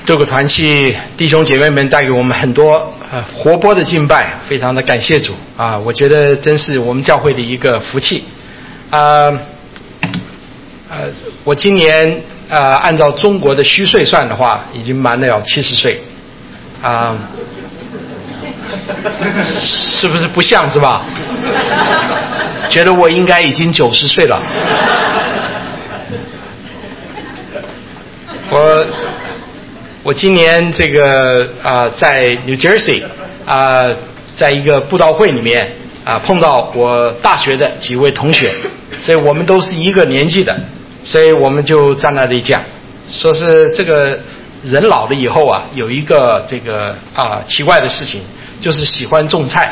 各个团契弟兄姐妹们带给我们很多活泼的敬拜，非常的感谢主啊！我觉得真是我们教会的一个福气我今年按照中国的虚岁算的话，已经满了70岁是不是不像是吧？觉得我应该已经90岁了。我今年这个在 New Jersey 在一个布道会里面碰到我大学的几位同学，所以我们都是一个年纪的，所以我们就在那里讲，说是这个人老了以后有一个这个奇怪的事情，就是喜欢种菜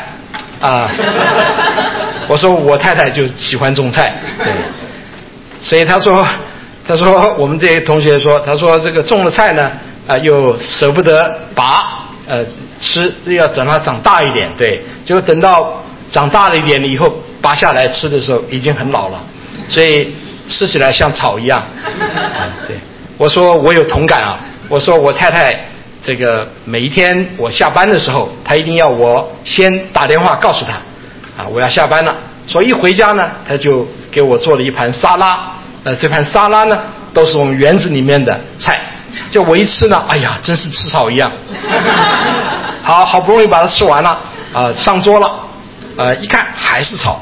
我说我太太就喜欢种菜，对，所以他说我们这些同学说，他说这个种了菜呢又舍不得拔吃，要等它长大一点，对，结果等到长大了一点了以后拔下来吃的时候已经很老了，所以吃起来像草一样对，我说我有同感我说我太太这个每一天我下班的时候，她一定要我先打电话告诉她我要下班了，所以一回家呢，她就给我做了一盘沙拉，这盘沙拉呢都是我们园子里面的菜，就我一吃呢，哎呀，真是吃草一样好不容易把它吃完了上桌了一看还是草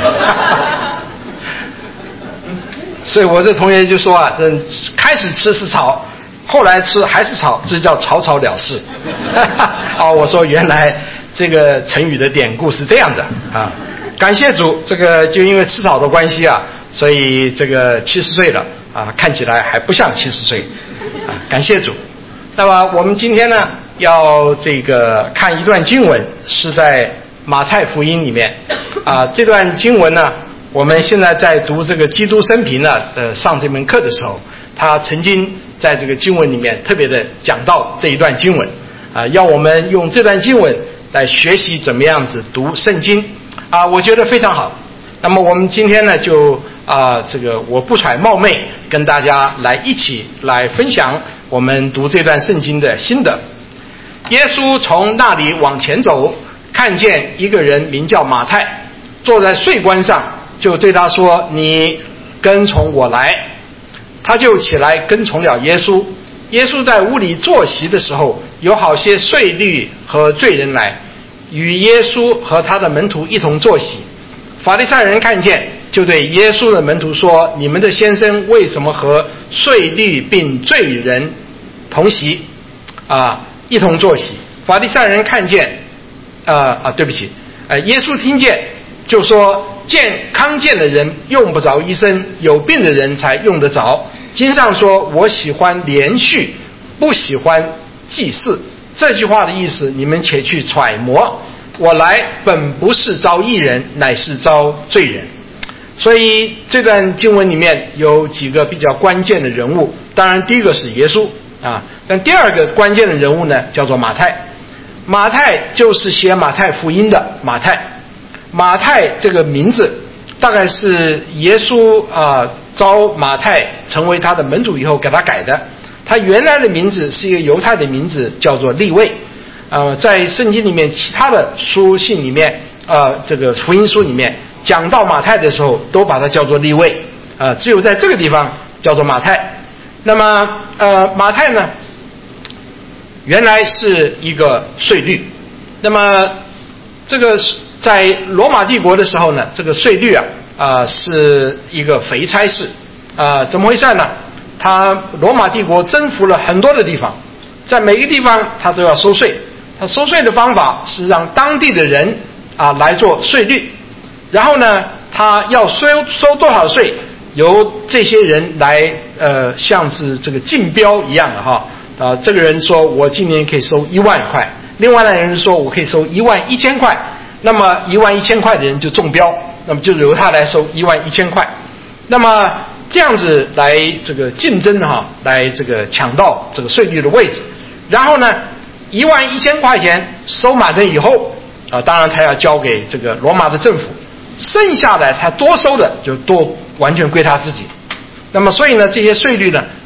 所以我这同学就说这开始吃是草，后来吃还是草，这叫草草了事我说原来这个成语的典故是这样的感谢主，这个就因为吃草的关系所以这个70岁了看起来还不像70岁感谢主。那么我们今天呢要这个看一段经文，是在马太福音里面这段经文呢，我们现在在读这个基督生平呢上这门课的时候，他曾经在这个经文里面特别的讲到这一段经文要我们用这段经文来学习怎么样子读圣经我觉得非常好。那么我们今天呢就这个我不揣冒昧跟大家来一起来分享我们读这段圣经的心得。耶稣从那里往前走，看见一个人名叫马太，坐在税关上，就对他说，你跟从我来。他就起来跟从了耶稣。耶稣在屋里坐席的时候，有好些税吏和罪人来与耶稣和他的门徒一同坐席。法利赛人看见，就对耶稣的门徒说，你们的先生为什么和税吏并罪人同席一同坐席？法利赛人看见对不起耶稣听见，就说，康健的人用不着医生，有病的人才用得着。经上说，我喜欢连续，不喜欢祭祀。这句话的意思你们且去揣摩，我来本不是招义人，乃是招罪人。所以这段经文里面有几个比较关键的人物，当然第一个是耶稣但第二个关键的人物呢叫做马太。马太就是写马太福音的马太。马太这个名字大概是耶稣招马太成为他的门徒以后给他改的。他原来的名字是一个犹太的名字，叫做利未在圣经里面其他的书信里面这个福音书里面讲到马太的时候都把它叫做利未只有在这个地方叫做马太。那么马太呢原来是一个税吏。那么这个在罗马帝国的时候呢，这个税吏是一个肥差事怎么回事呢？罗马帝国征服了很多的地方，在每个地方他都要收税。他收税的方法是让当地的人来做税率，然后呢他要收多少税，由这些人来像是这个竞标一样的这个人说我今年可以收1万块，另外的人说我可以收11000块，那么11000块的人就中标，那么就由他来收11000块。那么这样子来这个竞争来这个抢到这个税率的位置。然后呢11000块钱收满了以后当然他要交给这个罗马的政府，剩下来他多收的就多完全归他自己。那么所以呢这些税率呢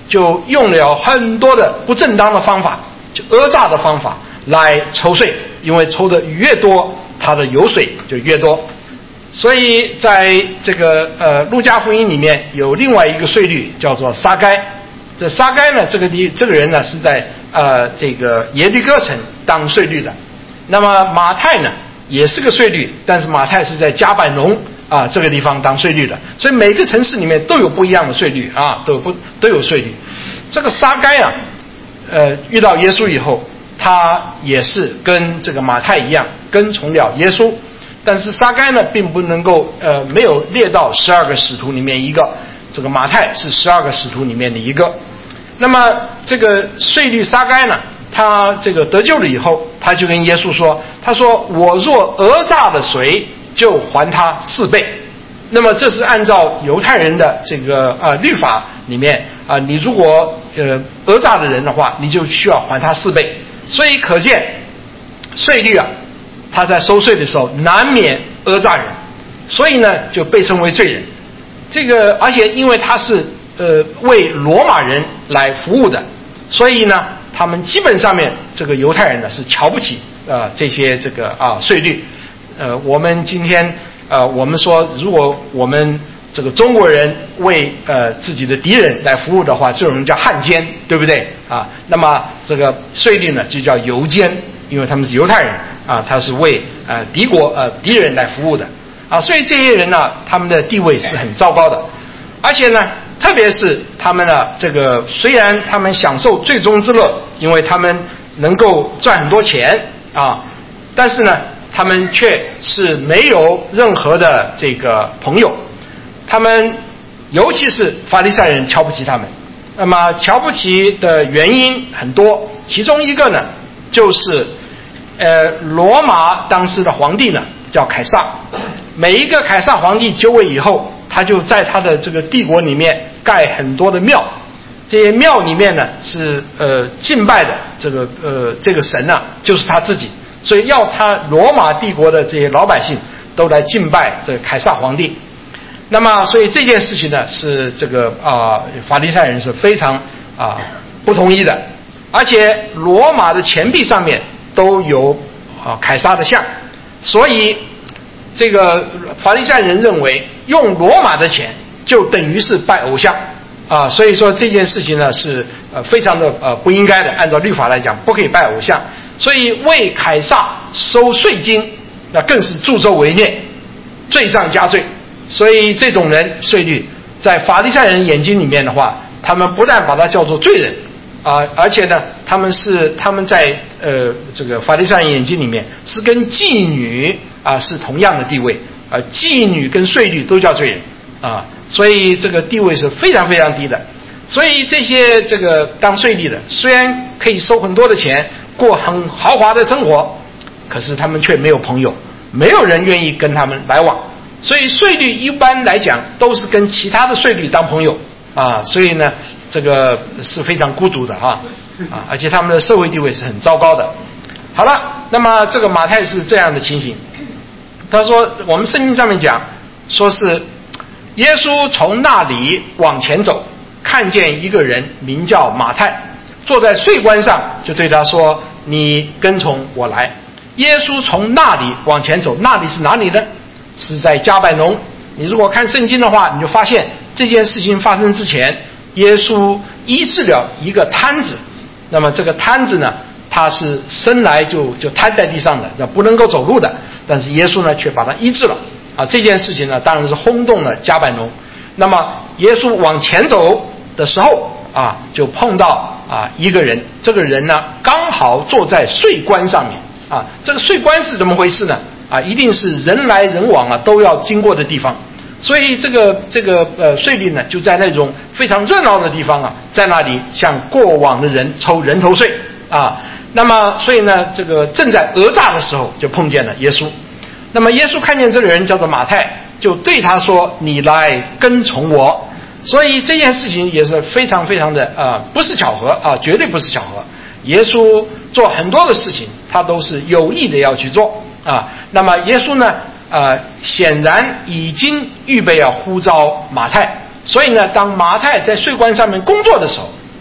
就用了很多的不正当的方法，就讹诈的方法来抽税，因为抽的越多，他的油水就越多。所以在这个路加福音里面有另外一个税率叫做撒该。这撒该呢，这个人呢是在这个耶利哥城当税率的。那么马太呢也是个税率，但是马太是在加百农这个地方当税率的。所以每个城市里面都有不一样的税率都有税率。这个撒该遇到耶稣以后，他也是跟这个马太一样跟从了耶稣。但是撒该呢并不能够没有列到12个使徒里面一个，这个马太是12个使徒里面的一个。那么这个税率撒该呢，他这个得救了以后，他就跟耶稣说，他说我若讹诈的谁，就还他4倍。那么这是按照犹太人的这个律法里面你如果讹诈的人的话，你就需要还他4倍。所以可见税率他在收税的时候难免讹诈人，所以呢就被称为罪人。这个而且因为他是为罗马人来服务的，所以呢他们基本上面这个犹太人呢是瞧不起这些这个税率。我们今天我们说，如果我们这个中国人为自己的敌人来服务的话，这种人叫汉奸，对不对那么这个税率呢就叫犹奸，因为他们是犹太人他是为敌人来服务的所以这些人呢，他们的地位是很糟糕的。而且呢特别是他们呢这个虽然他们享受罪中之乐，因为他们能够赚很多钱但是呢他们却是没有任何的这个朋友。他们尤其是法利赛人瞧不起他们。那么瞧不起的原因很多，其中一个呢就是罗马当时的皇帝呢叫凯撒。每一个凯撒皇帝就位以后，他就在他的这个帝国里面盖很多的庙，这些庙里面呢是敬拜的这个神就是他自己，所以要他罗马帝国的这些老百姓都来敬拜这个凯撒皇帝。那么所以这件事情呢是这个法利赛人是非常不同意的。而且罗马的钱币上面都有凯撒的像，所以这个法利赛人认为用罗马的钱就等于是拜偶像所以说这件事情呢是非常的不应该的，按照律法来讲不可以拜偶像。所以为凯撒收税金，那更是助纣为虐，罪上加罪。所以这种人税率在法利赛人眼睛里面的话，他们不但把他叫做罪人而且呢他们在这个法利赛人眼睛里面是跟妓女是同样的地位妓女跟税率都叫罪人所以这个地位是非常非常低的。所以这些这个当税吏的虽然可以收很多的钱，过很豪华的生活，可是他们却没有朋友，没有人愿意跟他们来往。所以税率一般来讲都是跟其他的税率当朋友所以呢这个是非常孤独的而且他们的社会地位是很糟糕的。好了，那么这个马太是这样的情形。他说我们圣经上面讲说是耶稣从那里往前走，看见一个人名叫马太坐在税关上，就对他说你跟从我来。耶稣从那里往前走，那里是哪里呢？是在加百农。你如果看圣经的话，你就发现这件事情发生之前，耶稣医治了一个瘫子。那么这个瘫子呢，他是生来就瘫在地上的，不能够走路的，但是耶稣呢却把他医治了这件事情呢当然是轰动了加百农。那么耶稣往前走的时候就碰到一个人，这个人呢刚好坐在税关上面这个税关是怎么回事呢一定是人来人往都要经过的地方。所以这个税吏呢就在那种非常热闹的地方在那里向过往的人抽人头税那么所以呢这个正在讹诈的时候就碰见了耶稣。那么耶稣看见这个人叫做马太，就对他说你来跟从我。所以这件事情也是非常非常的不是巧合绝对不是巧合。耶稣做很多的事情他都是有意的要去做那么耶稣呢显然已经预备要呼召马太。所以呢当马太在税关上面工作的时候，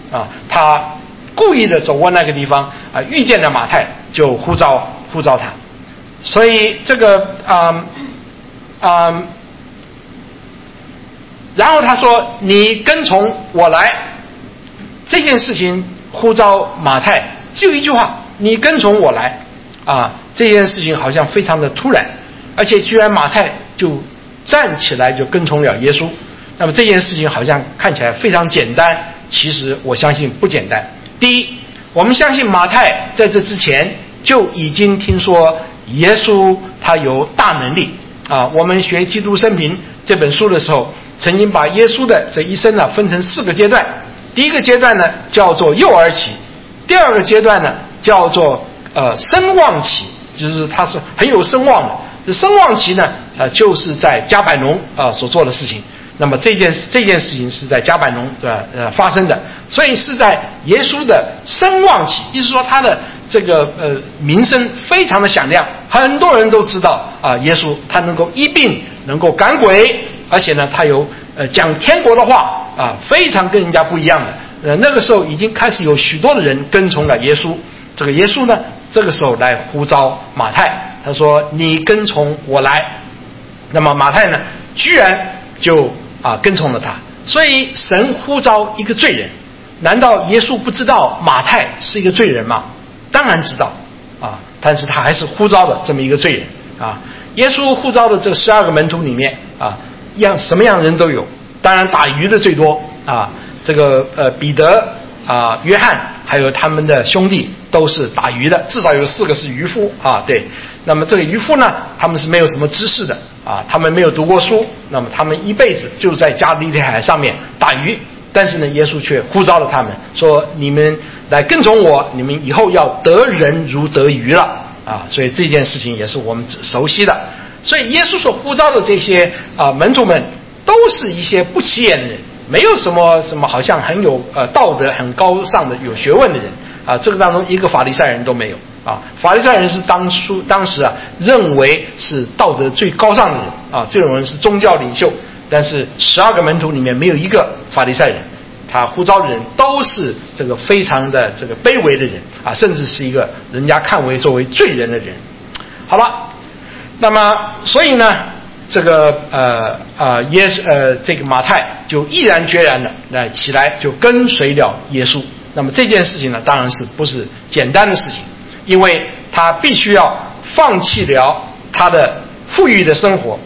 啊，他故意的走过那个地方啊，遇见了马太，就呼召他。所以这个然后他说你跟从我来，这件事情呼召马太就一句话，你跟从我来啊，这件事情好像非常的突然，而且居然马太就站起来就跟从了耶稣。那么这件事情好像看起来非常简单，其实我相信不简单。第一，我们相信马太在这之前就已经听说耶稣他有大能力啊。我们学《基督生平》这本书的时候，曾经把耶稣的这一生呢分成4个阶段。第一个阶段呢叫做幼儿期，第二个阶段呢叫做声望期，就是他是很有声望的。这声望期呢就是在加百农所做的事情。那么这件事情是在加百农发生的，所以是在耶稣的声望期，意思说他的这个名声非常的响亮，很多人都知道耶稣他能够医病，能够赶鬼，而且呢他有讲天国的话非常跟人家不一样的。那个时候已经开始有许多的人跟从了耶稣。这个耶稣呢这个时候来呼召马太，他说你跟从我来。那么马太呢居然就跟从了他。所以神呼召一个罪人，难道耶稣不知道马太是一个罪人吗？当然知道但是他还是呼召了这么一个罪人耶稣呼召的这12个门徒里面什么样的人都有，当然打鱼的最多这个彼得约翰还有他们的兄弟都是打鱼的，至少有4个是渔夫对。那么这个渔夫呢，他们是没有什么知识的他们没有读过书，那么他们一辈子就在加利利海上面打鱼。但是呢，耶稣却呼召了他们，说你们来跟从我，你们以后要得人如得鱼了所以这件事情也是我们熟悉的。所以耶稣所呼召的这些门徒们都是一些不起眼的人，没有什么好像很有道德很高尚的有学问的人这个当中一个法利赛人都没有法利赛人是当时认为是道德最高尚的人这种人是宗教领袖。但是12个门徒里面没有一个法利赛人，他呼召的人都是这个非常的这个卑微的人甚至是一个人家看为作为罪人的人。好了，那么所以呢这个这个马太就毅然决然的起来就跟随了耶稣。那么这件事情呢当然是不是简单的事情，因为他必须要放弃了他的富裕的生活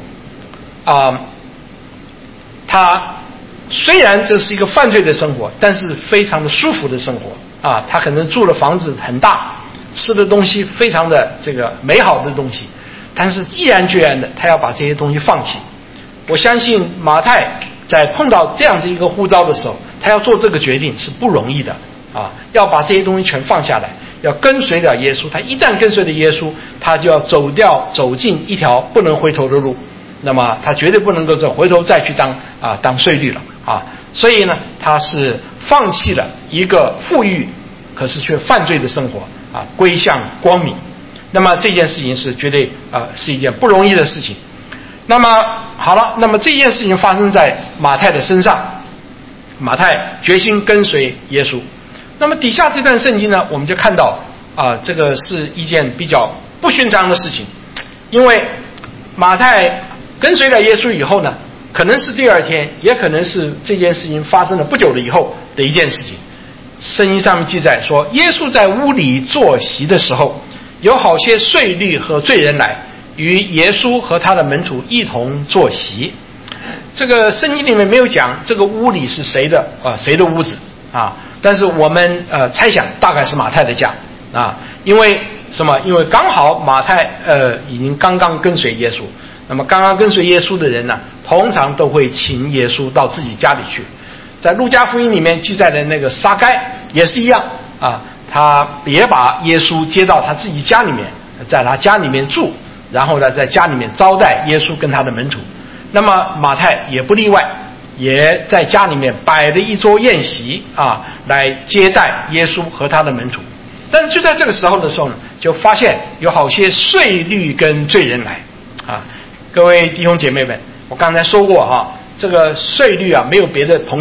他虽然这是一个犯罪的生活，但是非常的舒服的生活他可能住的房子很大，吃的东西非常的这个美好的东西，但是毅然决然的他要把这些东西放弃。我相信马太在碰到这样子一个呼召的时候，他要做这个决定是不容易的要把这些东西全放下来，要跟随了耶稣。他一旦跟随了耶稣，他就要走进一条不能回头的路，那么他绝对不能够回头再去当税吏了所以呢他是放弃了一个富裕可是却犯罪的生活归向光明。那么这件事情是绝对是一件不容易的事情。那么好了，那么这件事情发生在马太的身上，马太决心跟随耶稣。那么底下这段圣经呢，我们就看到这个是一件比较不寻常的事情。因为马太跟随了耶稣以后呢，可能是第2天，也可能是这件事情发生了不久的以后的一件事情。圣经上面记载说，耶稣在屋里坐席的时候，有好些税吏和罪人来与耶稣和他的门徒一同坐席。这个圣经里面没有讲这个屋里是谁的屋子但是我们猜想大概是马太的家因为什么？因为刚好马太已经刚刚跟随耶稣。那么刚刚跟随耶稣的人呢，通常都会请耶稣到自己家里去。在路加福音里面记载的那个撒该也是一样他也把耶稣接到他自己家里面，在他家里面住，然后呢在家里面招待耶稣跟他的门徒。那么马太也不例外，也在家里面摆了一桌宴席来接待耶稣和他的门徒。但是就在这个时候呢，就发现有好些税吏跟罪人来各位弟兄姐妹们，我刚才说过这个税吏没有别的朋友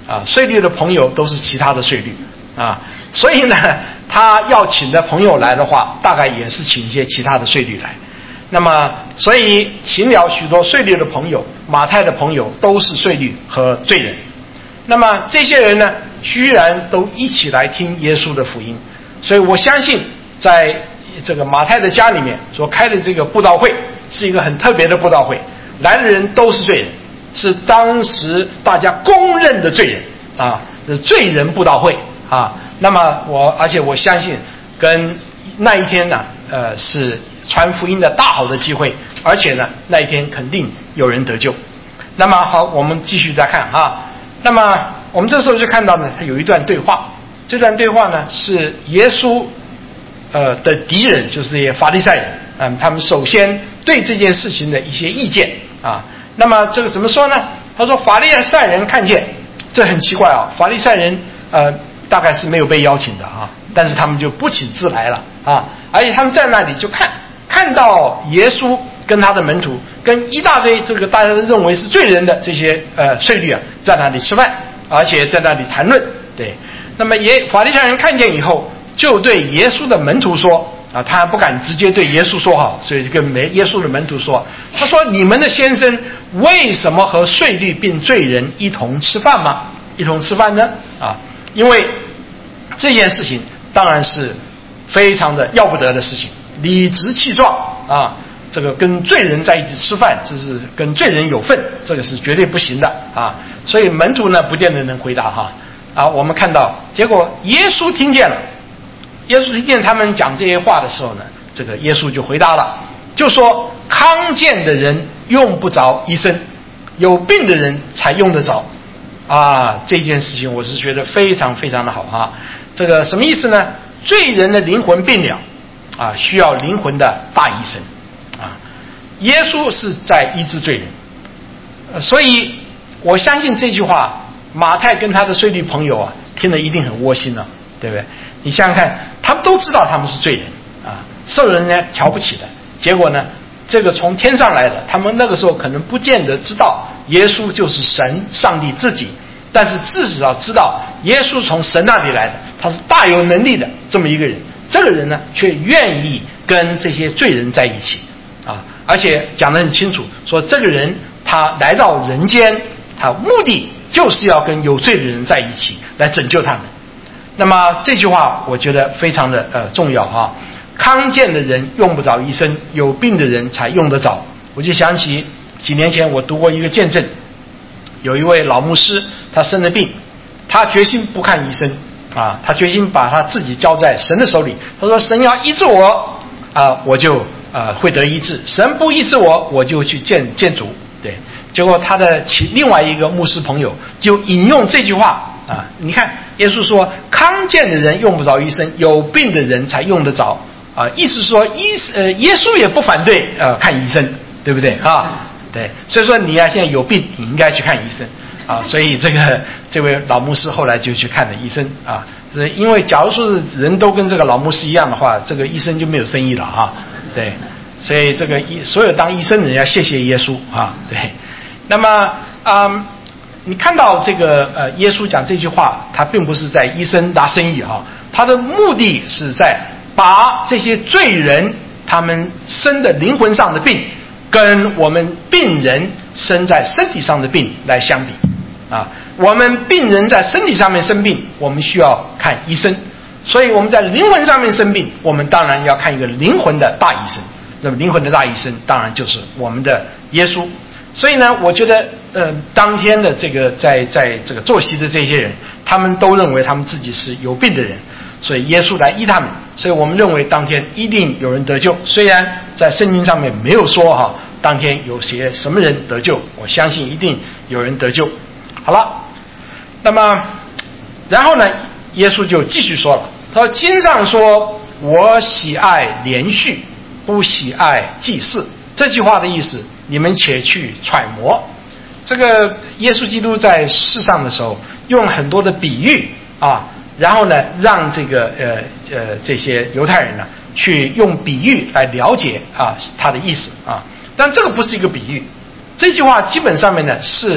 啊，税吏的朋友都是其他的税吏啊，所以呢，他要请的朋友来的话，大概也是请一些其他的税吏来。那么，所以请了许多税吏的朋友，马太的朋友都是税吏和罪人。那么这些人呢，居然都一起来听耶稣的福音。所以我相信，在这个马太的家里面所开的这个布道会，是一个很特别的布道会，来的人都是罪人，是当时大家公认的罪人啊，是罪人布道会啊。那么而且我相信，跟那一天呢，是传福音的大好的机会，而且呢，那一天肯定有人得救。那么好，我们继续再看啊。那么我们这时候就看到呢，他有一段对话。这段对话呢，是耶稣的敌人，就是这些法利赛人，他们首先对这件事情的一些意见啊。那么这个怎么说呢？他说法利赛人看见，这很奇怪啊，法利赛人大概是没有被邀请的啊，但是他们就不请自来了啊，而且他们在那里就看到耶稣跟他的门徒，跟一大堆这个大家都认为是罪人的这些税吏啊，在那里吃饭，而且在那里谈论。对，那么法利赛人看见以后，就对耶稣的门徒说啊，他还不敢直接对耶稣说哈，所以跟耶稣的门徒说，他说你们的先生为什么和税吏并罪人一同吃饭吗？一同吃饭呢？啊，因为这件事情当然是非常的要不得的事情，理直气壮啊，这个跟罪人在一起吃饭，这是跟罪人有份，这个是绝对不行的啊。所以门徒呢不见得能回答哈啊。我们看到结果耶稣听见了，耶稣听见他们讲这些话的时候呢，这个耶稣就回答了，就说康健的人用不着医生，有病的人才用得着啊。这件事情我是觉得非常非常的好哈。这个什么意思呢？罪人的灵魂病了啊，需要灵魂的大医生啊。耶稣是在医治罪人，所以我相信这句话，马太跟他的税吏朋友啊，听了一定很窝心啊，对不对？你想想看，他们都知道他们是罪人啊，受人家瞧不起的。结果呢，这个从天上来的，他们那个时候可能不见得知道耶稣就是神上帝自己，但是至少知道耶稣从神那里来的，他是大有能力的这么一个人。这个人呢，却愿意跟这些罪人在一起啊，而且讲得很清楚，说这个人他来到人间，他目的就是要跟有罪的人在一起，来拯救他们。那么这句话我觉得非常的重要啊。康健的人用不着医生，有病的人才用得着。我就想起几年前我读过一个见证，有一位老牧师，他生了病，他决心不看医生啊，他决心把他自己交在神的手里。他说神要医治我啊，我就会得医治；神不医治我，我就去见主。对，结果他的另外一个牧师朋友就引用这句话啊，你看耶稣说康健的人用不着医生，有病的人才用得着啊，意思说耶稣也不反对看医生，对不对啊？对，所以说你现在有病，你应该去看医生啊。所以这位老牧师后来就去看了医生啊，是因为假如说人都跟这个老牧师一样的话，这个医生就没有生意了啊。对，所以这个所有当医生的人要谢谢耶稣啊。对，那么你看到这个耶稣讲这句话，他并不是在医生拿生意啊，他的目的是在把这些罪人他们生的灵魂上的病，跟我们病人生在身体上的病来相比啊。我们病人在身体上面生病，我们需要看医生，所以我们在灵魂上面生病，我们当然要看一个灵魂的大医生。那么灵魂的大医生当然就是我们的耶稣。所以呢，我觉得当天的这个在这个坐席的这些人，他们都认为他们自己是有病的人，所以耶稣来医他们。所以我们认为当天一定有人得救，虽然在圣经上面没有说当天有些什么人得救，我相信一定有人得救。好了，那么然后呢，耶稣就继续说了，他说经上说我喜爱连续，不喜爱祭祀。这句话的意思你们且去揣摩。这个耶稣基督在世上的时候用很多的比喻啊，然后呢让这个这些犹太人呢去用比喻来了解他的意思啊。但这个不是一个比喻，这句话基本上面呢是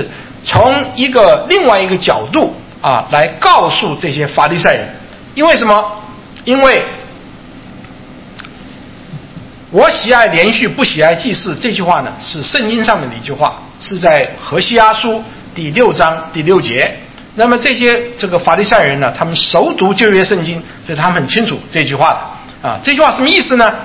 从另外一个角度来告诉这些法利赛人。因为什么？因为我喜爱连续，不喜爱祭祀，这句话呢是圣经上面的一句话，是在何西阿书第6章第6节。那么这个法利赛人呢，他们熟读旧约圣经，所以他们很清楚这句话的这句话什么意思呢？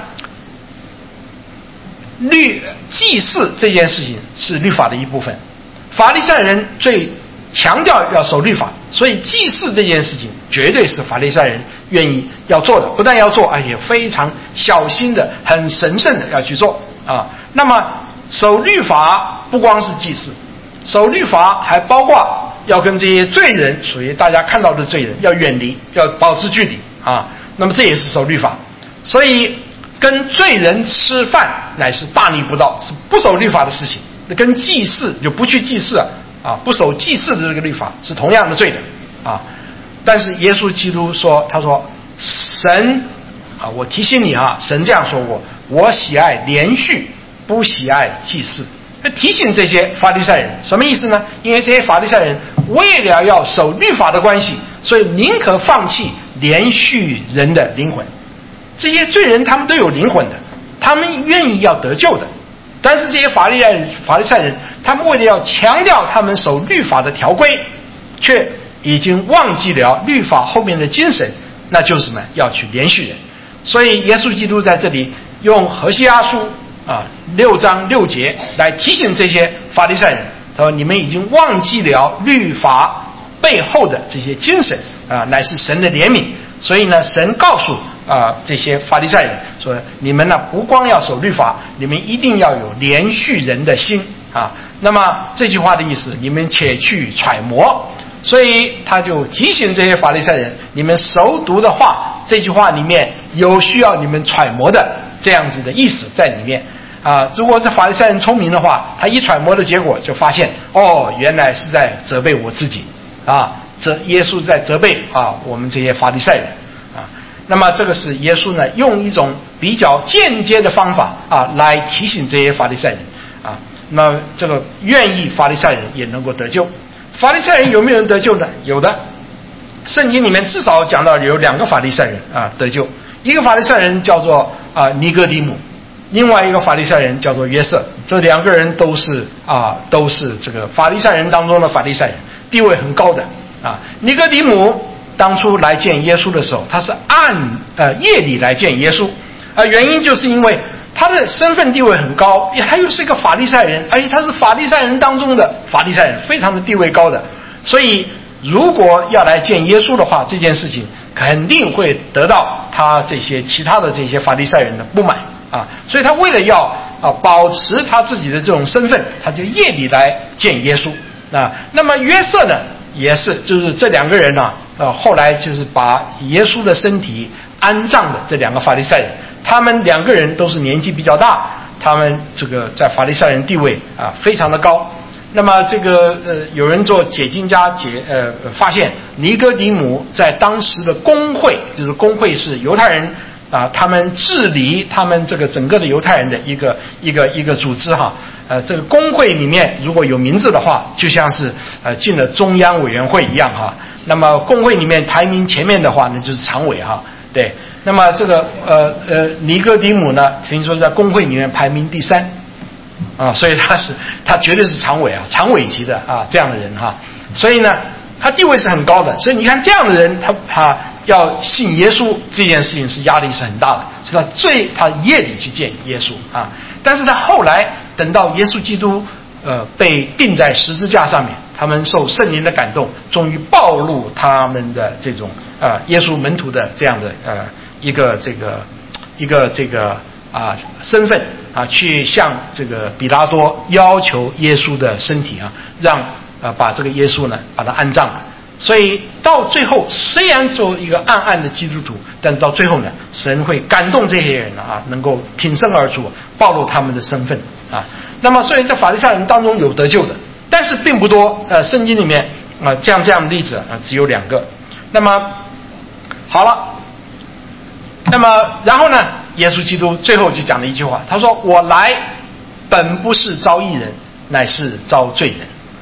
祭祀这件事情是律法的一部分，法利赛人最强调要守律法，所以祭祀这件事情绝对是法利赛人愿意要做的，不但要做，而且非常小心的、很神圣的要去做那么守律法不光是祭祀，守律法还包括要跟这些罪人，属于大家看到的罪人要远离，要保持距离那么这也是守律法。所以跟罪人吃饭乃是大逆不道，是不守律法的事情。那跟祭祀就不去祭祀不守祭祀的这个律法是同样的罪的但是耶稣基督说，他说神我提醒你神这样说过，我喜爱连续，不喜爱祭祀。提醒这些法利赛人什么意思呢？因为这些法利赛人为了要守律法的关系，所以宁可放弃连续人的灵魂。这些罪人他们都有灵魂的，他们愿意要得救的，但是这些法利赛人他们为了要强调他们守律法的条规，却已经忘记了律法后面的精神，那就是什么？要去连续人。所以耶稣基督在这里用何西阿书6章6节来提醒这些法利赛人，他说你们已经忘记了律法背后的这些精神乃是神的怜悯。所以呢，神告诉这些法利赛人说，你们呢不光要守律法，你们一定要有连续人的心那么这句话的意思，你们且去揣摩。所以他就提醒这些法利赛人，你们熟读的话，这句话里面有需要你们揣摩的这样子的意思在里面如果这法利赛人聪明的话，他一揣摩的结果就发现原来是在责备我自己耶稣在责备我们这些法利赛人那么这个是耶稣呢用一种比较间接的方法来提醒这些法利赛人那这个愿意法利赛人也能够得救。法利赛人有没有人得救呢？有的，圣经里面至少讲到有2个法利赛人得救。一个法利赛人叫做尼哥底母，另外一个法利赛人叫做约瑟。这2个人都是这个法利赛人当中的法利赛人，地位很高的尼哥底母当初来见耶稣的时候，他是按夜里来见耶稣原因就是因为他的身份地位很高，他又是一个法利赛人，而且他是法利赛人当中的法利赛人，非常的地位高的。所以如果要来见耶稣的话，这件事情肯定会得到他这些其他的这些法利赛人的不满所以他为了要保持他自己的这种身份，他就夜里来见耶稣那么约瑟呢也是，就是这2个人后来就是把耶稣的身体安葬的这2个法利赛人，他们2个人都是年纪比较大，他们这个在法利赛人地位非常的高。那么这个有人做解经家发现尼哥底母在当时的公会，就是公会是犹太人他们治理他们这个整个的犹太人的一个组织这个公会里面如果有名字的话，就像是进了中央委员会一样那么公会里面排名前面的话呢，就是常委对。那么这个尼哥底母呢，听说在公会里面排名第3所以他绝对是常委常委级的这样的人所以呢他地位是很高的。所以你看这样的人他要信耶稣这件事情是压力是很大的，所以他夜里去见耶稣但是他后来等到耶稣基督被钉在十字架上面，他们受圣灵的感动，终于暴露他们的这种耶稣门徒的这样的一个身份去向这个比拉多要求耶稣的身体让把这个耶稣呢把他安葬了。所以到最后，虽然做一个暗暗的基督徒，但是到最后呢，神会感动这些人能够挺身而出，暴露他们的身份那么，所以在法利赛人当中有得救的，但是并不多。圣经里面这样的例子只有2个。那么好了，那么然后呢，耶稣基督最后就讲了一句话，他说：“我来本不是招义人，乃是招罪人。”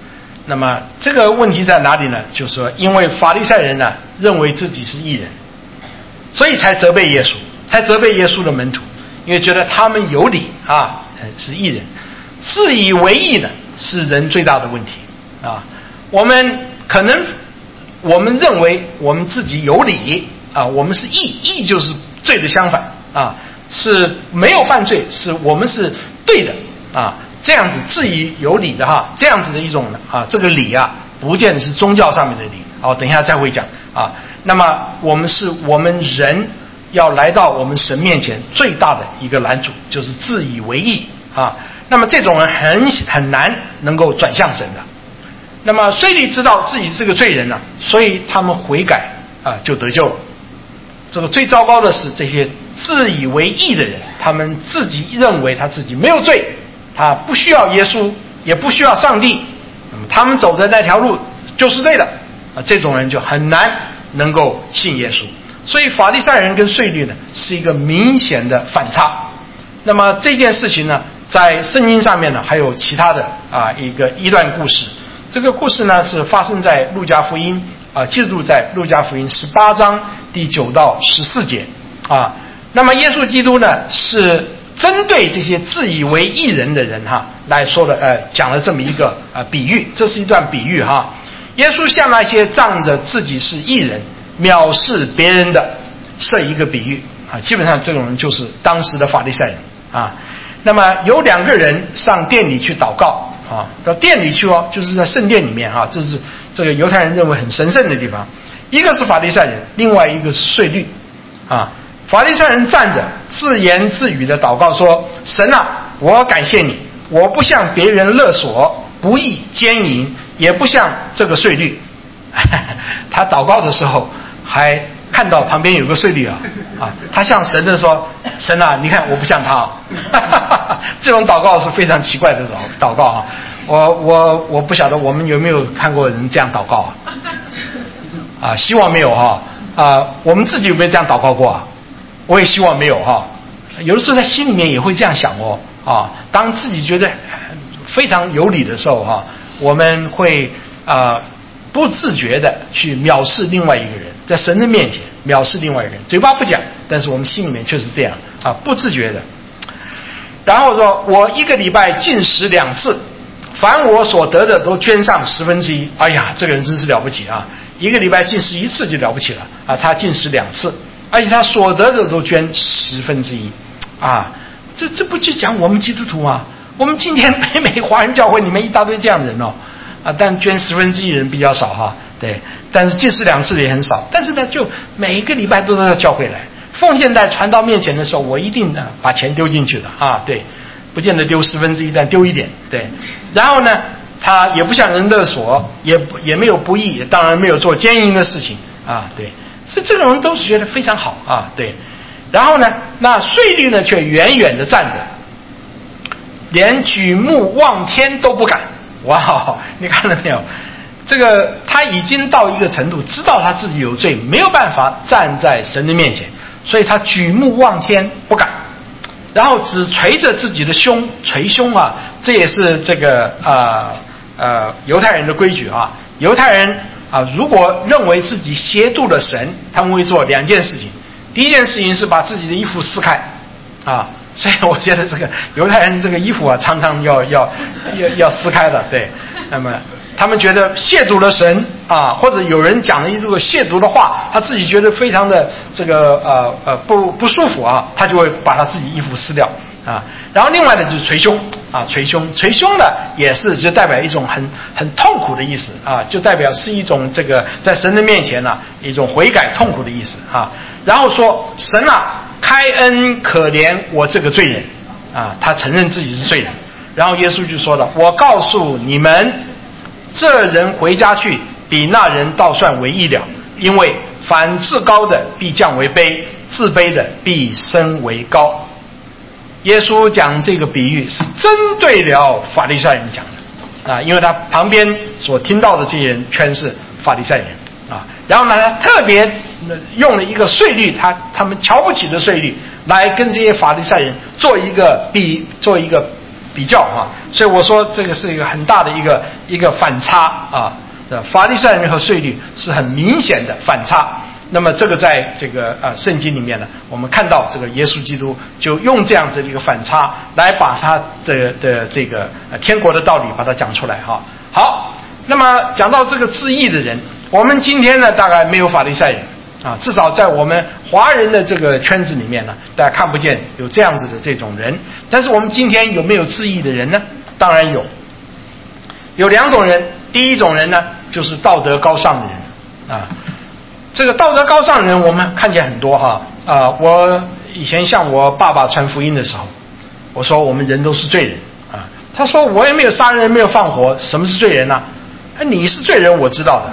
那么这个问题在哪里呢？就是说，因为法利赛人呢认为自己是义人，所以才责备耶稣，才责备耶稣的门徒，因为觉得他们有理啊，是义人。自以为义呢，是人最大的问题啊。我们可能我们认为我们自己有理啊，我们是义，义就是罪的相反啊，是没有犯罪，是我们是对的啊。这样子自以有理的哈，这样子的一种啊，这个理啊，不见得是宗教上面的理哦，等一下再会讲啊。那么我们人要来到我们神面前最大的一个拦阻，就是自以为义啊。那么这种人很难能够转向神的。那么税吏知道自己是个罪人了，所以他们悔改啊，就得救了。这个最糟糕的是这些自以为义的人，他们自己认为他自己没有罪。他不需要耶稣，也不需要上帝，那么他们走的那条路就是对的啊。这种人就很难能够信耶稣。所以法利赛人跟税吏呢是一个明显的反差。那么这件事情呢，在圣经上面呢还有其他的啊一段故事。这个故事呢是发生在路加福音啊，记录在路加福音18章第9到14节啊。那么耶稣基督呢是针对这些自以为义人的人哈来说的讲了这么一个比喻，这是一段比喻哈。耶稣向那些仗着自己是义人藐视别人的设一个比喻啊，基本上这种人就是当时的法利赛人啊。那么有2个人上殿里去祷告啊，到殿里去哦，就是在圣殿里面哈，这是这个犹太人认为很神圣的地方。一个是法利赛人，另外一个是税吏啊。法利赛人站着自言自语的祷告说：神啊，我感谢你，我不向别人勒索、不义、奸淫，也不像这个税吏。他祷告的时候还看到旁边有个税吏啊，他向神的说：神啊，你看我不像他啊。这种祷告是非常奇怪的祷告啊。我不晓得我们有没有看过人这样祷告啊？希望没有哈我们自己有没有这样祷告过啊？我也希望没有哈。有的时候在心里面也会这样想哦当自己觉得非常有理的时候哈，我们会不自觉的去藐视另外一个人，在神的面前藐视另外一个人，嘴巴不讲，但是我们心里面确实这样不自觉的。然后说我1个礼拜禁食2次，凡我所得的都捐上1/10。哎呀，这个人真是了不起啊！1个礼拜禁食1次就了不起了啊，他禁食2次。而且他所得的都捐1/10啊，这不就讲我们基督徒吗？我们今天北美华人教会里面一大堆这样的人但捐1/10人比较少哈，对，但是禁食2次也很少。但是呢，就每一个礼拜都到教会来，奉献在传道面前的时候，我一定呢把钱丢进去的对，不见得丢1/10，但丢一点，对。然后呢，他也不向人勒索，也没有不义，当然没有做奸淫的事情对。所以这种人都是觉得非常好对。然后呢，那税吏呢却远远的站着，连举目望天都不敢。哇，你看到没有？这个他已经到一个程度，知道他自己有罪，没有办法站在神的面前，所以他举目望天不敢，然后只捶着自己的胸，捶胸这也是这个犹太人的规矩犹太人如果认为自己亵渎了神，他们会做2件事情。第一件事情是把自己的衣服撕开所以我觉得这个犹太人这个衣服常常要撕开的，对。那么他们觉得亵渎了神或者有人讲了一个亵渎的话，他自己觉得非常的这个不舒服他就会把他自己衣服撕掉然后另外呢就是捶胸捶胸呢也是就代表一种很痛苦的意思就代表是一种这个在神的面前一种悔改痛苦的意思然后说神开恩可怜我这个罪人他承认自己是罪人。然后耶稣就说了：我告诉你们，这人回家去比那人倒算为义了，因为凡自高的必降为卑，自卑的必升为高。耶稣讲这个比喻是针对了法利赛人讲的因为他旁边所听到的这些人全是法利赛人然后呢他特别用了一个税吏，他们瞧不起的税吏来跟这些法利赛人做一个比较啊。所以我说这个是一个很大的一个反差啊。法利赛人和税吏是很明显的反差。那么这个在这个圣经里面呢，我们看到这个耶稣基督就用这样子的一个反差来把他的这个天国的道理把它讲出来哈。好，那么讲到这个自义的人，我们今天呢大概没有法利赛人啊，至少在我们华人的这个圈子里面呢，大家看不见有这样子的这种人。但是我们今天有没有自义的人呢？当然有，有两种人。第一种人呢，就是道德高尚的人啊。这个道德高尚的人，我们看见很多哈啊。我以前向我爸爸传福音的时候，我说我们人都是罪人啊。他说我也没有杀人，没有放火，什么是罪人呢？你是罪人，我知道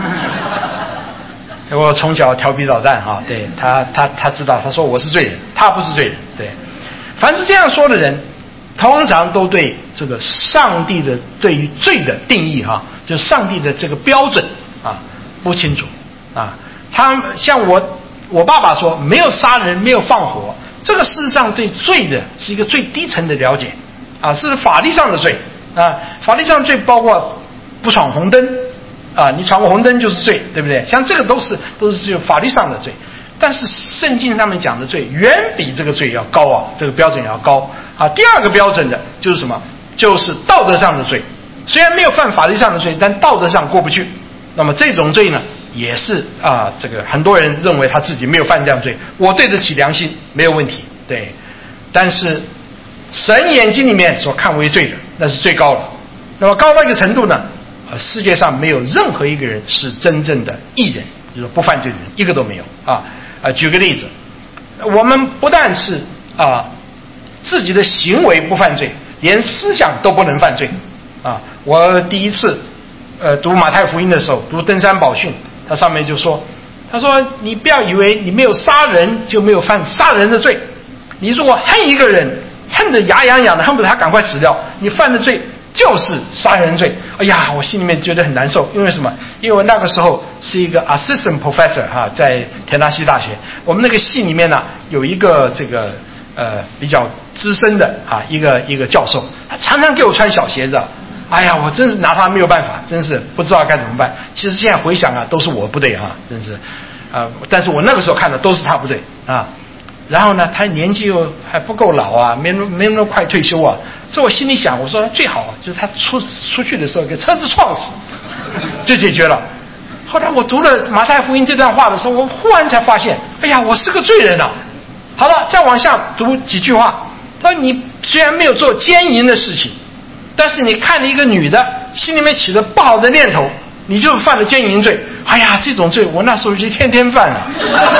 的。我从小调皮捣蛋哈，对他知道，他说我是罪人，他不是罪人。对，凡是这样说的人，通常都对这个上帝的对于罪的定义哈，就上帝的这个标准啊不清楚啊。他像我爸爸说，没有杀人，没有放火，这个事实上对罪的是一个最低层的了解啊，是法律上的罪啊。法律上的罪包括不闯红灯啊，你闯过红灯就是罪，对不对？像这个都是法律上的罪。但是圣经上面讲的罪远比这个罪要高啊，这个标准要高啊。第二个标准的就是什么？就是道德上的罪，虽然没有犯法律上的罪，但道德上过不去。那么这种罪呢，也是这个很多人认为他自己没有犯这样罪，我对得起良心，没有问题，对。但是神眼睛里面所看为罪的，那是最高了。那么高到一个程度呢，世界上没有任何一个人是真正的义人，就是不犯罪的人，一个都没有啊。举个例子，我们不但是自己的行为不犯罪，连思想都不能犯罪啊。我第一次读马太福音的时候，读登山宝训，他上面就说，他说你不要以为你没有杀人就没有犯杀人的罪，你如果恨一个人恨得牙痒痒的，恨不得他赶快死掉，你犯的罪就是杀人罪。哎呀，我心里面觉得很难受，因为什么？因为我那个时候是一个 assistant professor 在田纳西大学，我们那个系里面呢有一个这个比较资深的一个教授，他常常给我穿小鞋子。哎呀，我真是拿他没有办法，真是不知道该怎么办。其实现在回想都是我不对真是但是我那个时候看的都是他不对啊。然后呢，他年纪又还不够老没那么快退休所以我心里想，我说最好就是他出去的时候给车子撞死，就解决了。后来我读了马太福音这段话的时候，我忽然才发现，哎呀，我是个罪人好了，再往下读几句话，他说你虽然没有做奸淫的事情，但是你看了一个女的，心里面起了不好的念头，你就犯了奸淫罪。哎呀，这种罪我那时候就天天犯了。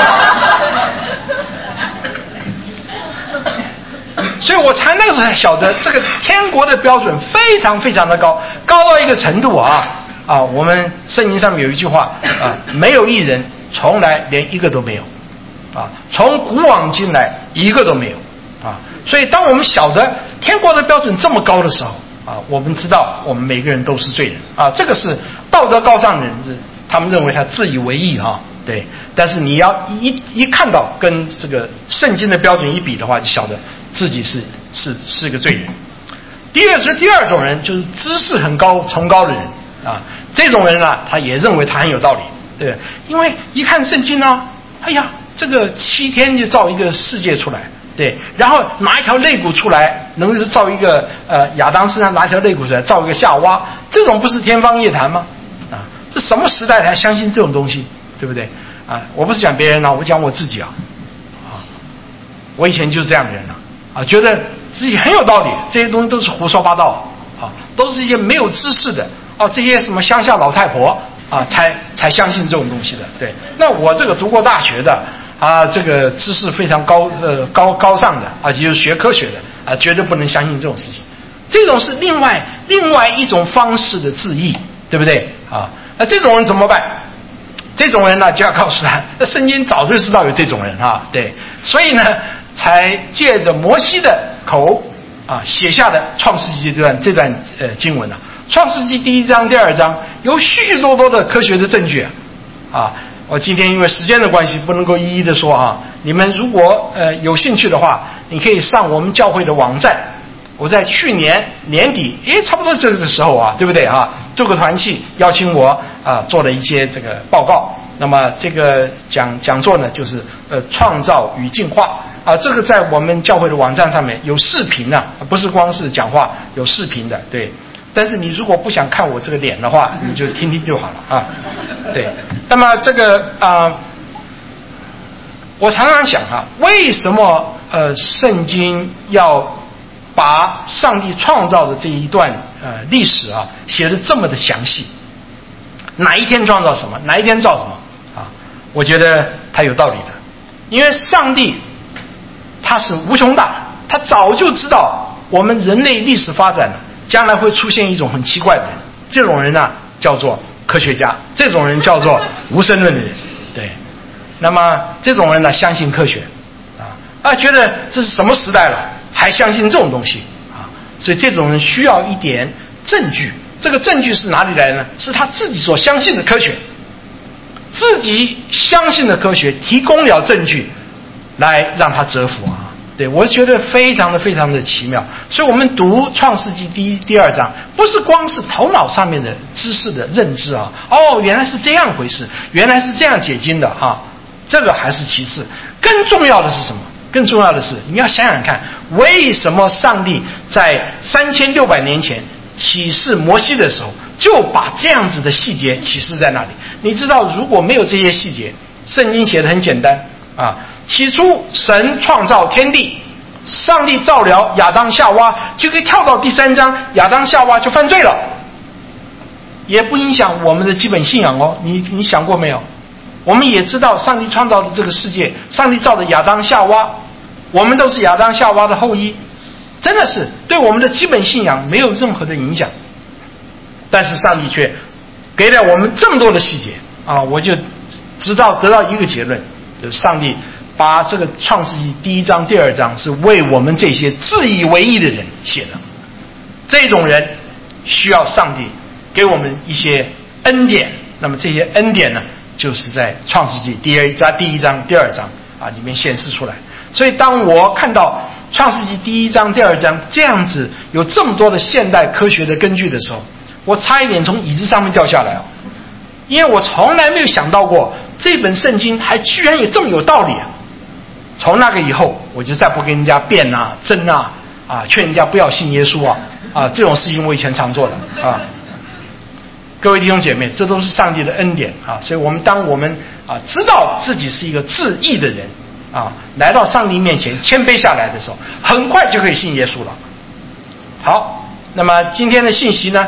所以我才那个时候才晓得，这个天国的标准非常非常的高，高到一个程度我们圣经上面有一句话没有义人，从来连一个都没有从古往今来一个都没有所以当我们晓得天国的标准这么高的时候我们知道我们每个人都是罪人这个是道德高尚人士他们认为他自以为义对。但是你要一看到跟这个圣经的标准一比的话，就晓得自己是个罪人。第二种人就是知识很崇高的人这种人他也认为他很有道理，对，因为一看圣经哎呀，这个7天就造一个世界出来，对，然后拿一条肋骨出来，能造一个亚当身上拿一条肋骨出来，造一个夏娃，这种不是天方夜谭吗？这什么时代才相信这种东西，对不对我不是讲别人我讲我自己我以前就是这样的人觉得自己很有道理，这些东西都是胡说八道都是一些没有知识的这些什么乡下老太婆才相信这种东西的。对，那我这个读过大学的这个知识非常高尚的就是学科学的绝对不能相信这种事情。这种是另外一种方式的自义，对不对那这种人怎么办？这种人呢，就要告诉他，那圣经早就知道有这种人对，所以呢，才借着摩西的口写下的创世纪这段经文创世纪第1章、第2章有许许多多的科学的证据我今天因为时间的关系不能够一一的说你们如果有兴趣的话，你可以上我们教会的网站我在去年年底，差不多这个时候啊，对不对啊？这个团契邀请我做了一些这个报告。那么这个讲座呢，就是创造与进化这个在我们教会的网站上面有视频不是光是讲话，有视频的，对。但是你如果不想看我这个脸的话，你就听听就好了对。那么这个我常常想为什么圣经要把上帝创造的这一段历史写得这么的详细？哪一天创造什么，哪一天造什么我觉得它有道理的。因为上帝他是无穷大，他早就知道我们人类历史发展将来会出现一种很奇怪的人，这种人叫做科学家，这种人叫做无神论的人，对。那么这种人相信科学觉得这是什么时代了还相信这种东西所以这种人需要一点证据。这个证据是哪里来的呢？是他自己所相信的科学，自己相信的科学提供了证据来让他折服对，我觉得非常的奇妙。所以我们读创世纪第2章，不是光是头脑上面的知识的认知原来是这样回事，原来是这样解经的这个还是其次。更重要的是什么？更重要的是你要想想看，为什么上帝在3600年前启示摩西的时候就把这样子的细节启示在那里？你知道如果没有这些细节，圣经写得很简单起初神创造天地，上帝造了亚当夏娃，就可以跳到第3章，亚当夏娃就犯罪了，也不影响我们的基本信仰你想过没有？我们也知道上帝创造的这个世界，上帝造的亚当夏娃，我们都是亚当夏娃的后裔，真的是对我们的基本信仰没有任何的影响。但是上帝却给了我们这么多的细节我就得到一个结论，就是上帝把这个创世纪1章2章是为我们这些自以为义的人写的。这种人需要上帝给我们一些恩典，那么这些恩典呢，就是在创世纪第1章第2章里面显示出来。所以当我看到创世纪1章第2章这样子有这么多的现代科学的根据的时候，我差一点从椅子上面掉下来因为我从来没有想到过这本圣经还居然也这么有道理从那个以后，我就再不跟人家辩争劝人家不要信耶稣这种事情我以前常做的各位弟兄姐妹，这都是上帝的恩典所以当我们知道自己是一个自义的人来到上帝面前谦卑下来的时候，很快就可以信耶稣了。好，那么今天的信息呢，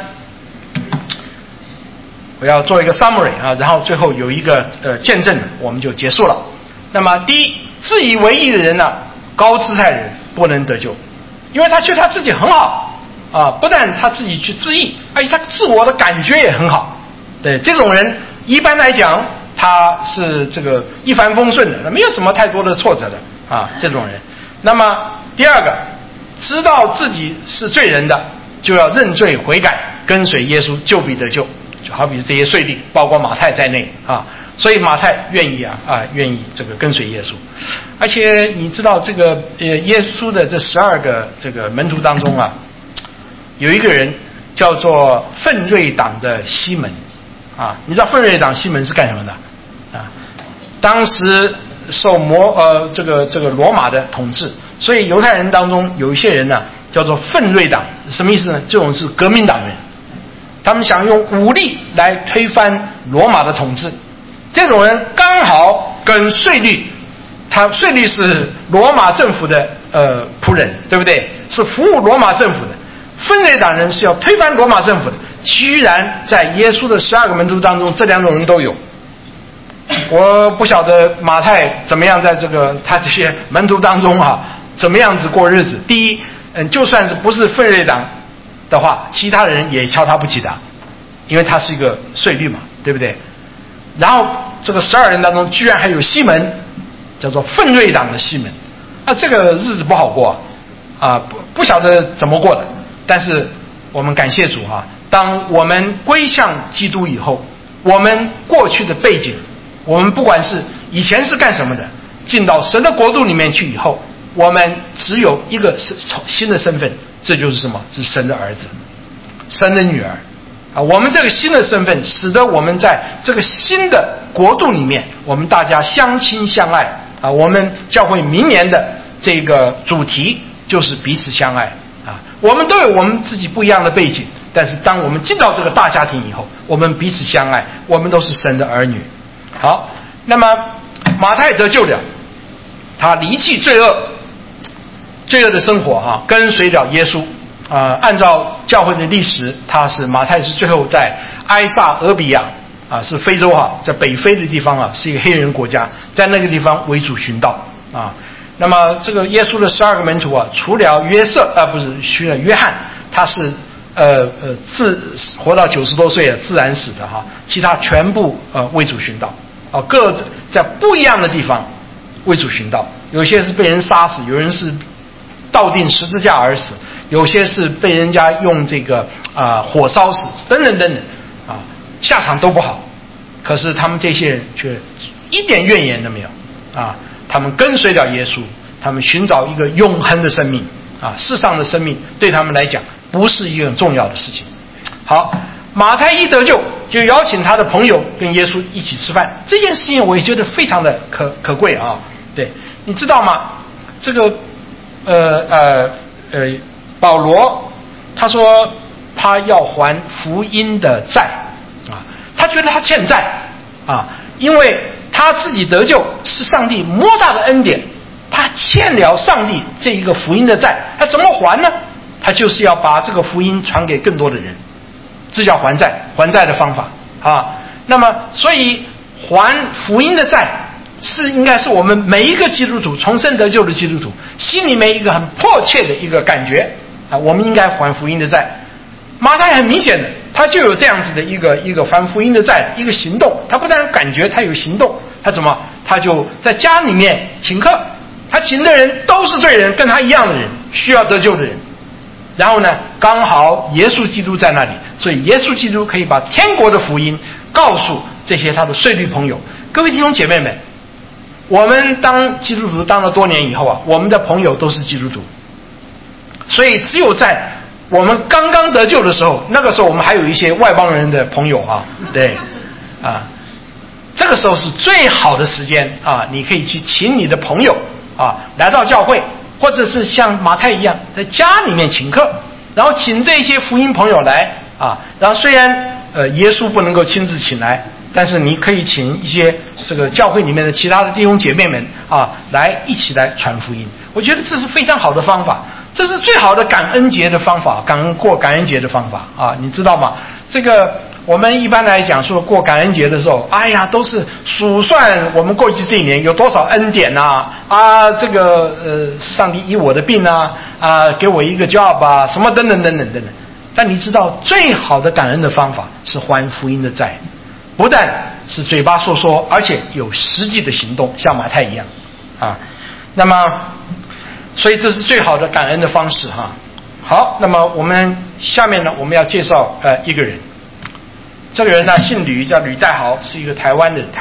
我要做一个 summary 然后最后有一个见证，我们就结束了。那么第一，自以为义的人高姿态的人不能得救，因为他觉得他自己很好不但他自己去自义，而且他自我的感觉也很好。对，这种人一般来讲他是这个一帆风顺的，没有什么太多的挫折的这种人。那么第二个，知道自己是罪人的，就要认罪悔改，跟随耶稣，就必得救。就好比这些税吏，包括马太在内所以马太愿意愿意这个跟随耶稣。而且你知道这个耶稣的这12个这个门徒当中有一个人叫做奋锐党的西门你知道奋锐党西门是干什么的当时受这个罗马的统治，所以犹太人当中有一些人叫做奋锐党，什么意思呢？这种是革命党人，他们想用武力来推翻罗马的统治。这种人刚好跟税吏，税吏是罗马政府的仆人，对不对？是服务罗马政府的。奋锐党人是要推翻罗马政府的，居然在耶稣的12个门徒当中，这2种人都有。我不晓得马太怎么样在他这些门徒当中怎么样子过日子。第一，就算是不是奋锐党的话，其他人也瞧他不起的，因为他是一个税吏嘛，对不对？然后这个12人当中居然还有西门，叫做奋锐党的西门，这个日子不好过不晓得怎么过的。但是我们感谢主当我们归向基督以后，我们过去的背景，我们不管是以前是干什么的，进到神的国度里面去以后，我们只有一个新的身份， 这就是什么？是神的儿子，神的女儿啊！我们这个新的身份，使得我们在这个新的国度里面，我们大家相亲相爱啊！我们教会明年的这个主题就是彼此相爱啊！我们都有我们自己不一样的背景，但是当我们进到这个大家庭以后，我们彼此相爱，我们都是神的儿女。好，那么马太得救了，他离弃罪恶的生活啊，跟随了耶稣啊。按照教会的历史，马太是最后在埃撒俄比亚啊，是非洲啊，在北非的地方啊，是一个黑人国家，在那个地方为主殉道啊。那么这个耶稣的12个门徒啊，除了约翰，他是活到90多岁自然死的哈，其他全部为主殉道啊，各自在不一样的地方为主殉道，有些是被人杀死，有人是倒钉十字架而死，有些是被人家用这个火烧死，等等等等啊，下场都不好。可是他们这些人却一点怨言都没有啊，他们跟随了耶稣，他们寻找一个永恒的生命啊，世上的生命对他们来讲不是一个很重要的事情。好，马太一得救就邀请他的朋友跟耶稣一起吃饭，这件事情我也觉得非常的可贵啊。对，你知道吗？这个保罗他说他要还福音的债啊，他觉得他欠债啊，因为他自己得救是上帝莫大的恩典，他欠了上帝这一个福音的债，他怎么还呢？他就是要把这个福音传给更多的人，这叫还债的方法啊。那么所以还福音的债应该是我们每一个基督徒重生得救的基督徒心里面一个很迫切的一个感觉啊，我们应该还福音的债。马太很明显的，他就有这样子的一个还福音的债一个行动，他不但感觉，他有行动，他就在家里面请客，他请的人都是罪人，跟他一样的人，需要得救的人。然后呢，刚好耶稣基督在那里，所以耶稣基督可以把天国的福音告诉这些他的税吏朋友。各位弟兄姐妹们，我们当基督徒当了多年以后啊，我们的朋友都是基督徒，所以只有在我们刚刚得救的时候，那个时候我们还有一些外邦人的朋友啊，对啊，这个时候是最好的时间啊，你可以去请你的朋友啊来到教会，或者是像马太一样在家里面请客，然后请这些福音朋友来啊，然后虽然耶稣不能够亲自请来，但是你可以请一些这个教会里面的其他的弟兄姐妹们啊来一起来传福音。我觉得这是非常好的方法，这是最好的感恩节的方法，过感恩节的方法啊，你知道吗？这个我们一般来讲说过感恩节的时候，哎呀，都是数算我们过去这一年有多少恩典啊，这个上帝医我的病啊，给我一个 job 啊，什么等等等等等等。但你知道最好的感恩的方法是还福音的债，不但是嘴巴说说，而且有实际的行动，像马太一样啊。那么所以这是最好的感恩的方式哈。好，那么我们下面呢，我们要介绍一个人。这个人呢姓吕，叫吕代豪，是一个台湾人。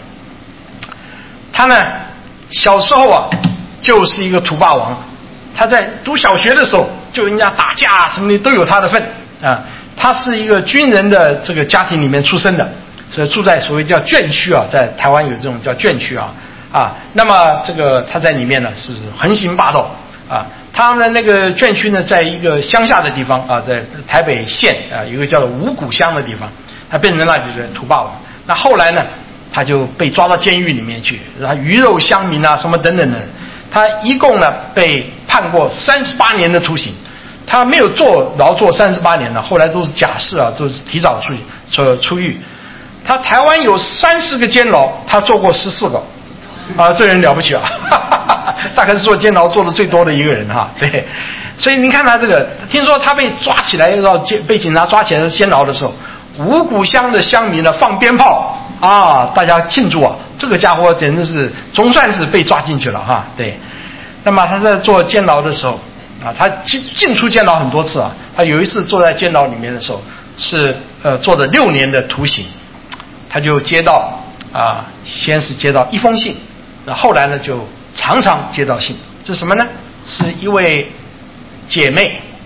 他呢小时候啊就是一个土霸王，他在读小学的时候就人家打架什么的都有他的份啊。他是一个军人的这个家庭里面出生的，所以住在所谓叫眷区啊，在台湾有这种叫眷区啊。那么这个他在里面呢是横行霸道啊。他们那个眷区呢在一个乡下的地方啊，在台北县啊有一个叫做五股乡的地方。他变成那里的土霸王，那后来呢，他就被抓到监狱里面去，然后鱼肉乡民啊什么等等的，他一共呢被判过38年的徒刑，他没有坐牢坐38年了，后来都是假释啊，都是提早出狱。他台湾有30个监牢，他坐过14个，啊，这人了不起啊，大概是坐监牢坐的最多的一个人哈，对。所以你看他这个，听说他被抓起来被警察抓起来监牢的时候。五股乡的乡民呢放鞭炮啊，大家庆祝啊！这个家伙简直是总算是被抓进去了哈。对，那么他在坐监牢的时候啊，他进出监牢很多次啊。他有一次坐在监牢里面的时候，是坐了6年的徒刑，他就接到先是接到一封信，那后来呢就常常接到信。这什么呢？是一位姐妹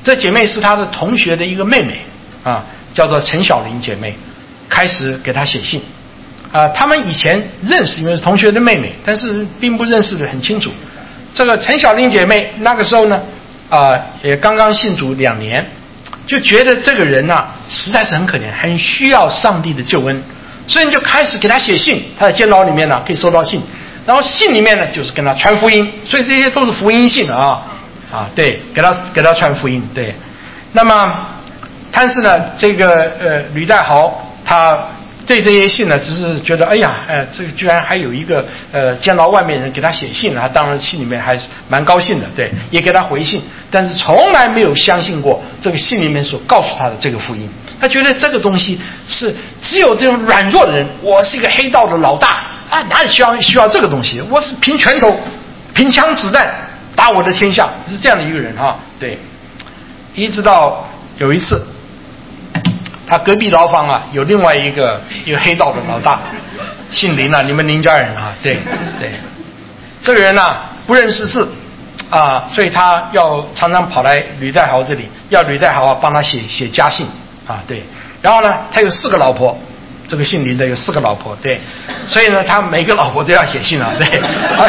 这姐妹是他的同学的一个妹妹啊，叫做陈小玲姐妹，开始给他写信他们以前认识，因为是同学的妹妹，但是并不认识的很清楚。这个陈小玲姐妹那个时候呢也刚刚信主2年，就觉得这个人实在是很可怜，很需要上帝的救恩，所以就开始给他写信。他在监牢里面可以收到信，然后信里面呢就是跟他传福音，所以这些都是福音信对，给他传福音。对，那么但是呢这个吕代豪他对这些信呢只是觉得这个居然还有一个监牢外面人给他写信他当然心里面还是蛮高兴的，对，也给他回信，但是从来没有相信过这个信里面所告诉他的这个福音。他觉得这个东西是只有这种软弱的人，我是一个黑道的老大哪里需要这个东西，我是凭拳头凭枪子弹打我的天下，是这样的一个人对，一直到有一次他隔壁牢房有另外一个黑道的老大，姓林你们林家人对，这个人不认识字所以他要常常跑来吕代豪这里，要吕代豪帮他写家信对，然后呢他有4个老婆，这个姓林的有4个老婆，对，所以呢他每个老婆都要写信对，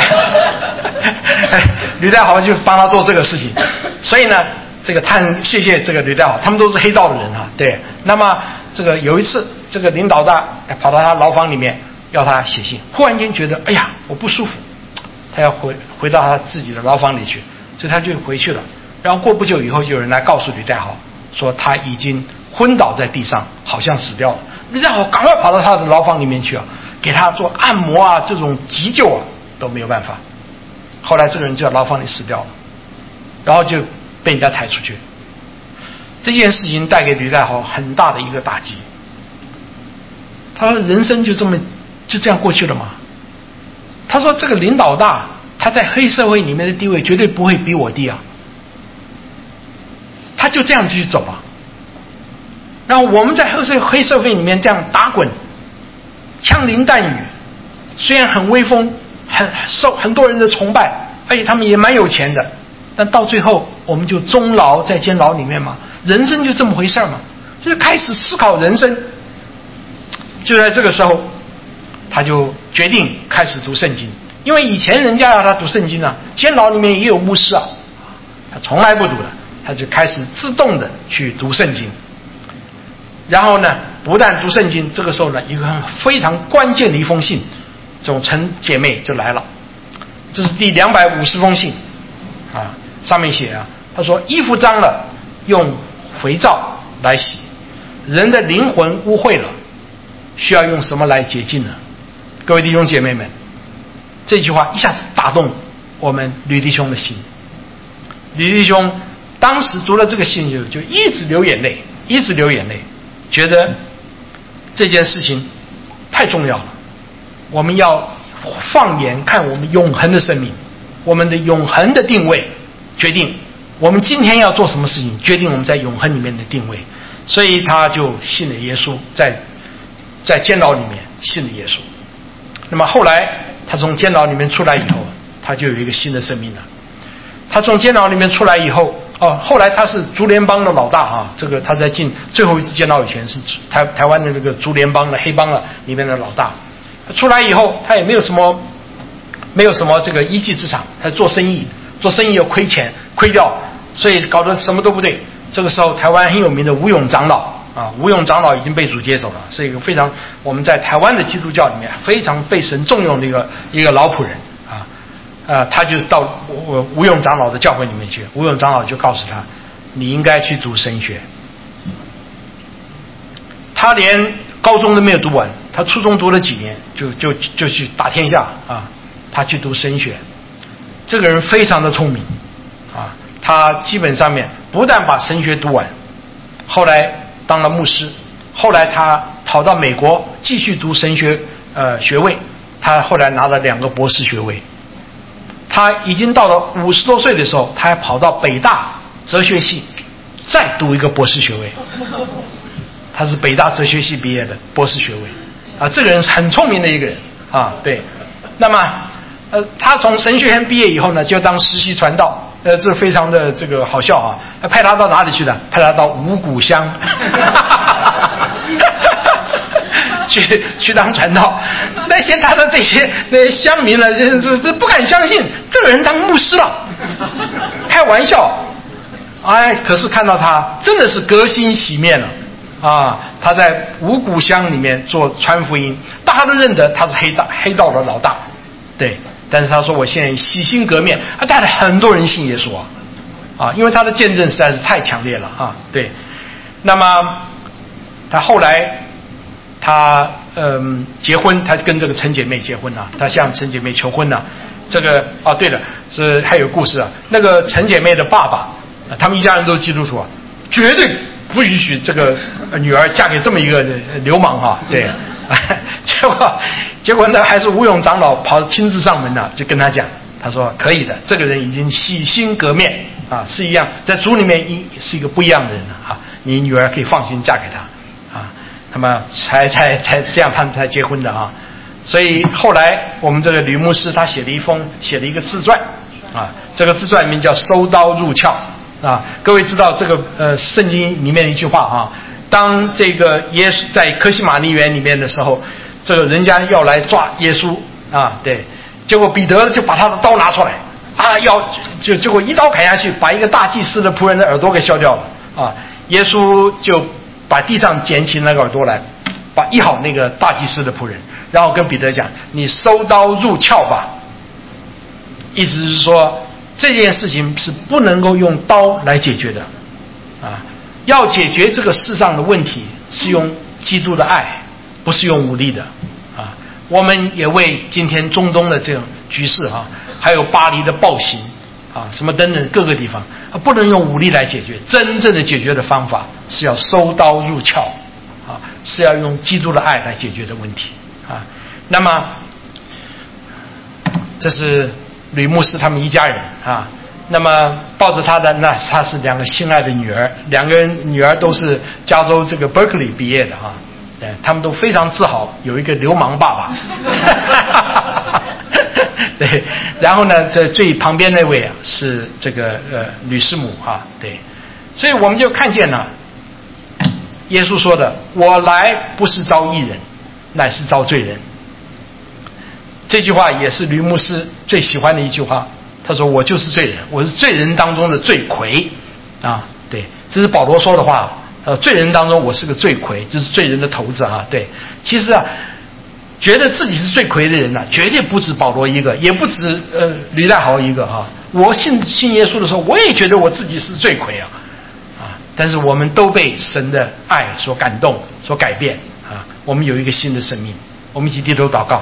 吕代豪就帮他做这个事情，所以呢这个谢谢这个吕代豪，他们都是黑道的人对。那么这个有一次这个领导大跑到他牢房里面要他写信，忽然间觉得我不舒服，他要回到他自己的牢房里去，所以他就回去了。然后过不久以后就有人来告诉吕代豪说他已经昏倒在地上，好像死掉了。吕代豪赶快跑到他的牢房里面去给他做按摩这种急救都没有办法。后来这个人就在牢房里死掉了，然后就被人家抬出去。这件事情带给吕代豪很大的一个打击。他说人生就这样过去了吗？他说这个领导大他在黑社会里面的地位绝对不会比我低他就这样继续走然后我们在黑社会里面这样打滚，枪林弹雨，虽然很威风，受很多人的崇拜，而且他们也蛮有钱的，但到最后我们就终老在监牢里面嘛，人生就这么回事嘛，就是开始思考人生。就在这个时候他就决定开始读圣经，因为以前人家要他读圣经监牢里面也有牧师他从来不读的，他就开始自动的去读圣经。然后呢不但读圣经，这个时候呢一个非常关键的一封信，这种陈姐妹就来了，这是第250封信上面写他说衣服脏了用肥皂来洗，人的灵魂污秽了需要用什么来洁净呢？各位弟兄姐妹们，这句话一下子打动我们吕弟兄的心。吕弟兄当时读了这个信就一直流眼泪，觉得这件事情太重要了，我们要放眼看我们永恒的生命，我们的永恒的定位决定我们今天要做什么事情，决定我们在永恒里面的定位。所以他就信了耶稣，在监牢里面信了耶稣。那么后来他从监牢里面出来以后，他就有一个新的生命了。他从监牢里面出来以后后来他是竹联帮的老大这个他在进最后一次监牢以前是台湾的这个竹联帮的黑帮里面的老大。出来以后他也没有什么这个一技之长，他做生意又亏钱亏掉，所以搞得什么都不对。这个时候台湾很有名的吴永长老吴永长老已经被主接走了，是一个非常我们在台湾的基督教里面非常被神重用的一个老仆人他就到吴永长老的教会里面去，吴永长老就告诉他你应该去读神学。他连高中都没有读完，他初中读了几年就去打天下他去读神学。这个人非常的聪明他基本上面不但把神学读完，后来当了牧师，后来他跑到美国继续读神学学位，他后来拿了2个博士学位。他已经到了50多岁的时候，他还跑到北大哲学系再读一个博士学位。他是北大哲学系毕业的博士学位这个人是很聪明的一个人对。那么他从神学院毕业以后呢，就当实习传道这非常的这个好笑啊！派他到哪里去了？派他到五谷乡去当传道。那些他的这些乡民呢，这不敢相信这个人当牧师了，开玩笑。哎，可是看到他真的是革新洗面了啊！他在五谷乡里面做传福音，大家都认得他是黑道的老大，对。但是他说我现在洗心革面，他带了很多人信耶稣啊，因为他的见证实在是太强烈了啊，对。那么他后来他结婚，他跟这个陈姐妹结婚了，他向陈姐妹求婚了。这个对了，是还有故事啊。那个陈姐妹的爸爸，他们一家人都是基督徒啊，绝对不允许这个女儿嫁给这么一个流氓啊，对。结果呢，还是吴勇长老亲自上门了，就跟他讲，他说可以的，这个人已经洗心革面啊，是一样，在主里面是一个不一样的人了啊，你女儿可以放心嫁给他啊。那么才这样，他们才结婚的啊。所以后来我们这个吕牧师他写了一个自传啊，这个自传里面叫收刀入鞘啊。各位知道这个圣经里面的一句话啊，当这个耶稣在客西马尼园里面的时候，这个人家要来抓耶稣啊，对，结果彼得就把他的刀拿出来啊，结果一刀砍下去，把一个大祭司的仆人的耳朵给削掉了啊。耶稣就把地上捡起那个耳朵来，把医好那个大祭司的仆人，然后跟彼得讲：“你收刀入鞘吧。”意思是说这件事情是不能够用刀来解决的啊，要解决这个世上的问题是用基督的爱，不是用武力的啊。我们也为今天中东的这种局势啊，还有巴黎的暴行啊，什么等等各个地方，不能用武力来解决。真正的解决的方法是要收刀入鞘啊，是要用基督的爱来解决的问题啊。那么这是吕牧师他们一家人啊。那么抱着他的他是两个心爱的女儿，两个女儿都是加州这个 Berkeley 毕业的啊，对，他们都非常自豪有一个流氓爸爸。对，然后呢，这最旁边那位是这个吕师母啊，对，所以我们就看见了耶稣说的：“我来不是招义人，乃是招罪人。”这句话也是吕牧师最喜欢的一句话。他说：“我就是罪人，我是罪人当中的罪魁啊！”对，这是保罗说的话。罪人当中我是个罪魁，就是罪人的头子啊！对，其实啊，觉得自己是罪魁的人呢，绝对不止保罗一个，也不止吕大豪一个啊！我信耶稣的时候，我也觉得我自己是罪魁啊！但是我们都被神的爱所感动，所改变啊！我们有一个新的生命，我们一起低头祷告。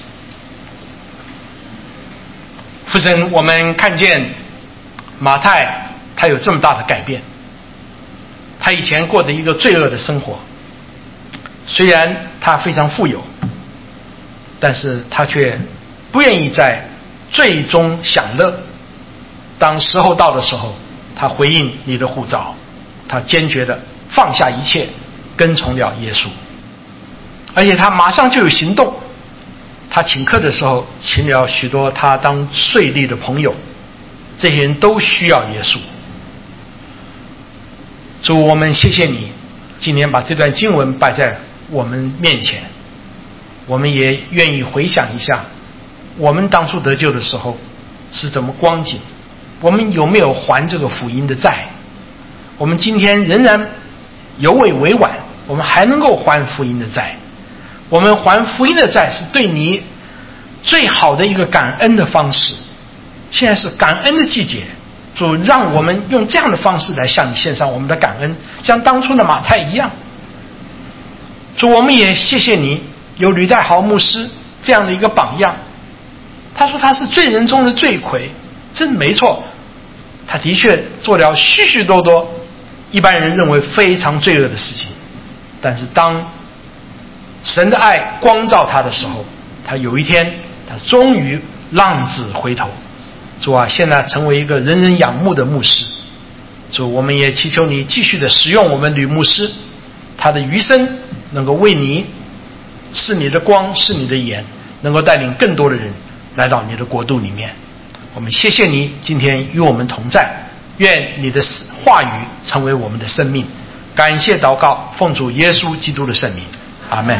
父神，我们看见马太他有这么大的改变。他以前过着一个罪恶的生活，虽然他非常富有，但是他却不愿意在罪中享乐。当时候到的时候，他回应你的呼召，他坚决的放下一切，跟从了耶稣。而且他马上就有行动，他请客的时候请了许多他当税吏的朋友，这些人都需要耶稣。主，我们谢谢你今天把这段经文摆在我们面前，我们也愿意回想一下我们当初得救的时候是怎么光景，我们有没有还这个福音的债，我们今天仍然犹未为晚，我们还能够还福音的债。我们还福音的债是对你最好的一个感恩的方式，现在是感恩的季节，主，让我们用这样的方式来向你献上我们的感恩，像当初的马太一样。主，我们也谢谢你有吕代豪牧师这样的一个榜样，他说他是罪人中的罪魁，真没错，他的确做了许许多多一般人认为非常罪恶的事情，但是当神的爱光照他的时候，他有一天他终于浪子回头。主啊，现在成为一个人人仰慕的牧师。主，我们也祈求你继续的使用我们吕牧师，他的余生能够为你，是你的光，是你的盐，能够带领更多的人来到你的国度里面。 我们谢谢你今天与我们同在，愿你的话语成为我们的生命。感谢祷告，奉主耶稣基督的圣名，阿们。